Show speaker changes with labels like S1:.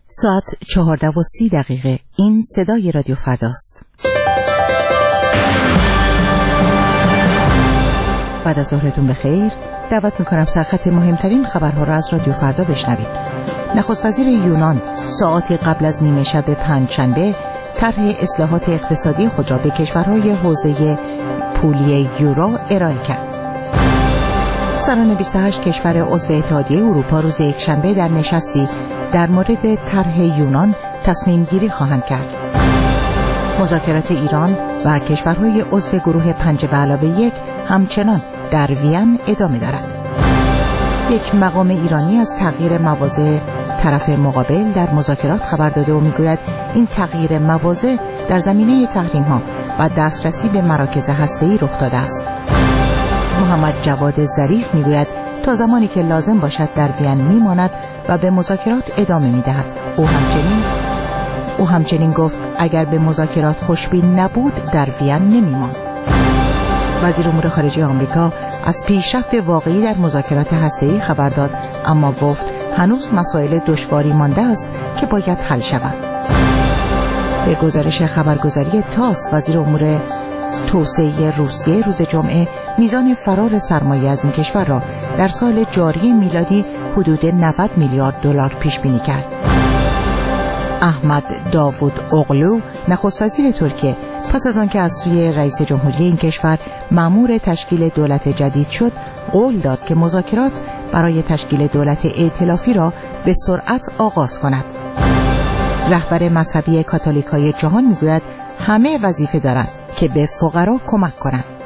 S1: ساعت 14:30. این صدای رادیو فرداست. بعد از ظهرتون بخیر. دعوت میکنم سرخط مهمترین خبرها را از رادیو فردا بشنوید. نخست وزیر یونان ساعاتی قبل از نیمه شب پنجشنبه طرح اصلاحات اقتصادی خود را به کشورهای حوزه پولی یورو ارائه کرد. سران 28 کشور عضو اتحادیه اروپا روز یکشنبه در نشستی در مورد طرح یونان تصمیم گیری خواهند کرد. مذاکرات ایران و کشورهای عضو گروه 5+1 همچنان در وین ادامه دارد. یک مقام ایرانی از تغییر مواضع طرف مقابل در مذاکرات خبر داده و میگوید این تغییر مواضع در زمینه تحریم‌ها و دسترسی به مراکز هسته‌ای رخ داده است. محمد جواد ظریف میگوید تا زمانی که لازم باشد در وین میماند و به مذاکرات ادامه میدهد. او همچنین گفت اگر به مذاکرات خوشبین نبود در وین نمیماند. وزیر امور خارجه آمریکا از پیشرفت واقعی در مذاکرات هسته‌ای خبر داد، اما گفت هنوز مسائل دشواری مانده است که باید حل شود. به گزارش خبرگزاری تاس، وزیر امور توسعه روسیه روز جمعه میزان فرار سرمایه از این کشور را در سال جاری میلادی حدود 90 میلیارد دلار پیش بینی کرد. احمد داوود اوغلو نخست وزیر ترکیه پس از آنکه از سوی رئیس جمهوری این کشور مأمور تشکیل دولت جدید شد، قول داد که مذاکرات برای تشکیل دولت ائتلافی را به سرعت آغاز کند. رهبر مذهبی کاتولیکای جهان میگوید همه وظیفه دارند که به فقرا کمک کنند.